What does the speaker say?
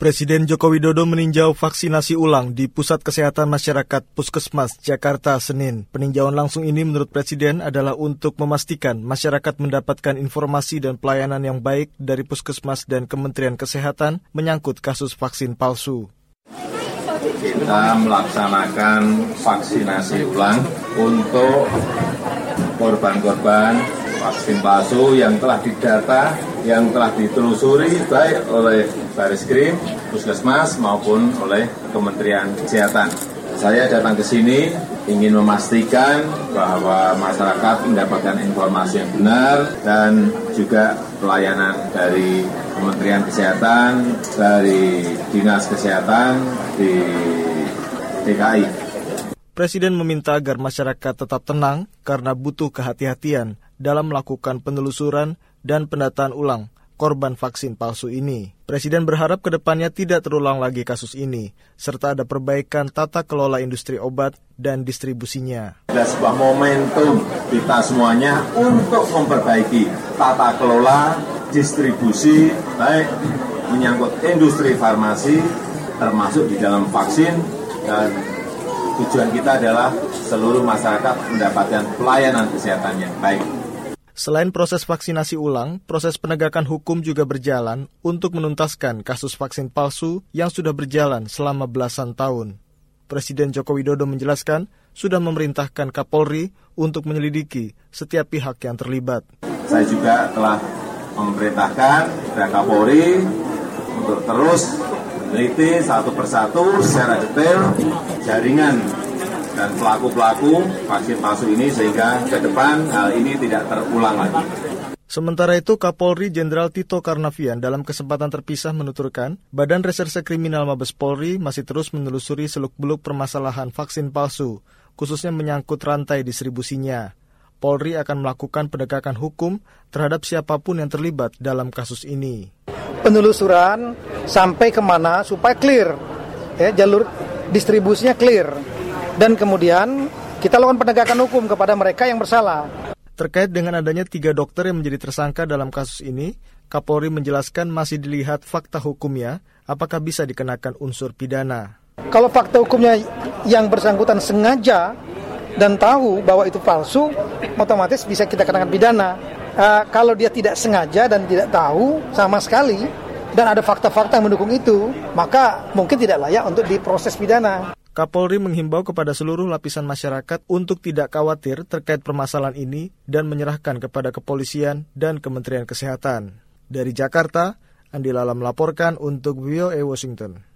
Presiden Joko Widodo meninjau vaksinasi ulang di Pusat Kesehatan Masyarakat Puskesmas, Jakarta, Senin. Peninjauan langsung ini menurut Presiden adalah untuk memastikan masyarakat mendapatkan informasi dan pelayanan yang baik dari Puskesmas dan Kementerian Kesehatan menyangkut kasus vaksin palsu. Kita melaksanakan vaksinasi ulang untuk korban-korban vaksin palsu yang telah didata, yang telah ditelusuri baik oleh Baris-Krim, Puskesmas maupun oleh Kementerian Kesehatan. Saya datang ke sini ingin memastikan bahwa masyarakat mendapatkan informasi yang benar dan juga pelayanan dari Kementerian Kesehatan, dari Dinas Kesehatan di DKI. Presiden meminta agar masyarakat tetap tenang karena butuh kehati-hatian dalam melakukan penelusuran dan pendataan ulang korban vaksin palsu ini. Presiden berharap ke depannya tidak terulang lagi kasus ini, serta ada perbaikan tata kelola industri obat dan distribusinya. Ada sebuah momentum kita semuanya untuk memperbaiki tata kelola distribusi, baik menyangkut industri farmasi, termasuk di dalam vaksin, dan tujuan kita adalah seluruh masyarakat mendapatkan pelayanan kesehatan yang baik. Selain proses vaksinasi ulang, proses penegakan hukum juga berjalan untuk menuntaskan kasus vaksin palsu yang sudah berjalan selama belasan tahun. Presiden Joko Widodo menjelaskan sudah memerintahkan Kapolri untuk menyelidiki setiap pihak yang terlibat. Saya juga telah memerintahkan kepada Kapolri untuk terus meneliti satu persatu secara detail jaringan dan pelaku-pelaku vaksin palsu ini sehingga ke depan hal ini tidak terulang lagi. Sementara itu, Kapolri Jenderal Tito Karnavian dalam kesempatan terpisah menuturkan, Badan Reserse Kriminal Mabes Polri masih terus menelusuri seluk-beluk permasalahan vaksin palsu, khususnya menyangkut rantai distribusinya. Polri akan melakukan penegakan hukum terhadap siapapun yang terlibat dalam kasus ini. Penelusuran sampai kemana supaya clear, jalur distribusinya clear. Dan kemudian kita lakukan penegakan hukum kepada mereka yang bersalah. Terkait dengan adanya 3 dokter yang menjadi tersangka dalam kasus ini, Kapolri menjelaskan masih dilihat fakta hukumnya, apakah bisa dikenakan unsur pidana. Kalau fakta hukumnya yang bersangkutan sengaja dan tahu bahwa itu palsu, otomatis bisa kita kenakan pidana. Kalau dia tidak sengaja dan tidak tahu sama sekali, dan ada fakta-fakta yang mendukung itu, maka mungkin tidak layak untuk diproses pidana. Kapolri menghimbau kepada seluruh lapisan masyarakat untuk tidak khawatir terkait permasalahan ini dan menyerahkan kepada kepolisian dan Kementerian Kesehatan. Dari Jakarta, Andi Lala melaporkan untuk VOA Washington.